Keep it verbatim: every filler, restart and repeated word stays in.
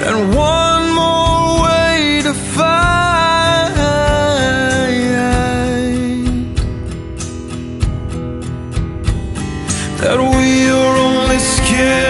and one more way to find that we are only scared